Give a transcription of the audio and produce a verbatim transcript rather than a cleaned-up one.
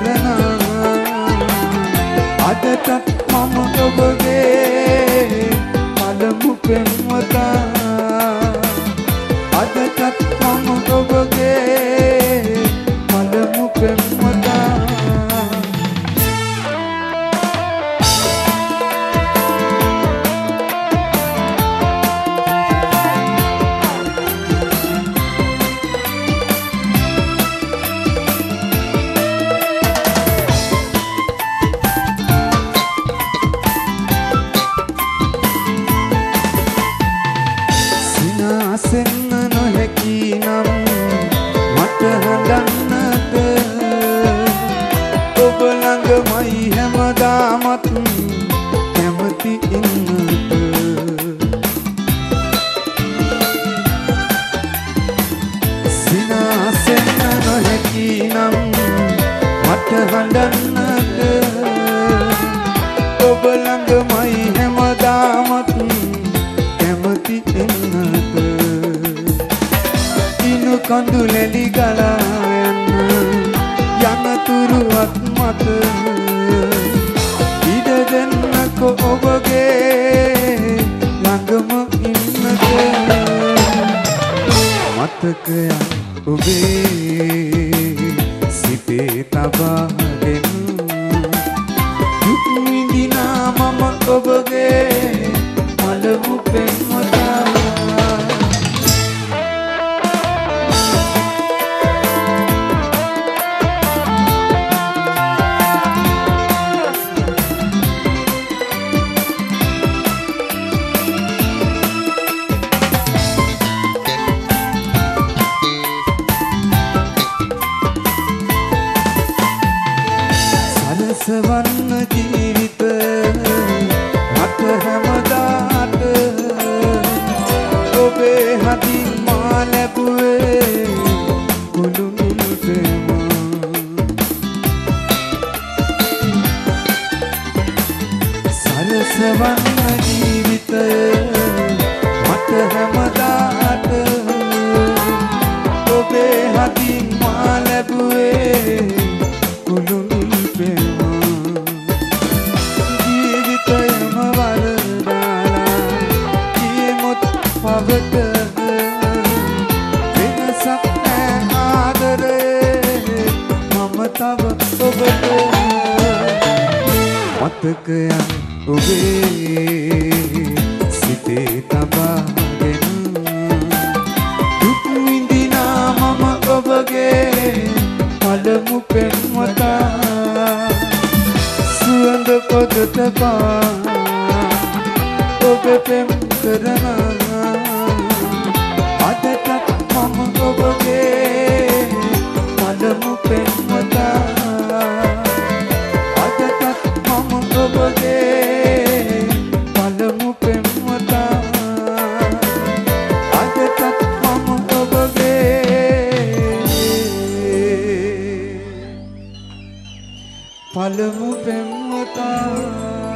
කරනා අදටත් මම ඔබගේ පළමු පෙම්වතා අදටත් මම ඔබගේ පළමු පෙම්වතා හැමදාමත් කැමති ඉන්නට සිනාසෙන්න නොහැකි නම් මට හඬන්නට ඔබ ළඟමයි හැමදාමත් කැමති ඉන්නට ඉනු කඳුලැලි ගලා යන්න යනතුරුවත් මත ඉඩ දෙන්නකො ඔබගේ ළඟම ඉන්නට මතකයක් ඔබේ සිතේ තබාගෙන දුක් විඳිනා මම ඔබගේ පළමු පෙම්වතා සවන්න ජීවිත මට හැමදාට ඔබේ හදින් මා ලැබුවේ කුළුණු ප්‍රේම සරසවන්න ජීවිතය මට හැමදාට ඔබේ හදින් මා ලැබුවේ කුළුණු පවට වෙනසක් නෑ ආදරේ මම තව ඔබට මතකයන් ඔබේ සිතේ තබාගෙන දුක් විඳිනා මම ඔබගේ පළමු පෙම්වතා සුවඳ පොද තබා ඔබ පෙම් කරනා අදටත් මම ඔබගේ පළමු පෙම්වතා අදටත් මම ඔබගේ පළමු පෙම්වතා අදටත් මම ඔබගේ පළමු පෙම්වතා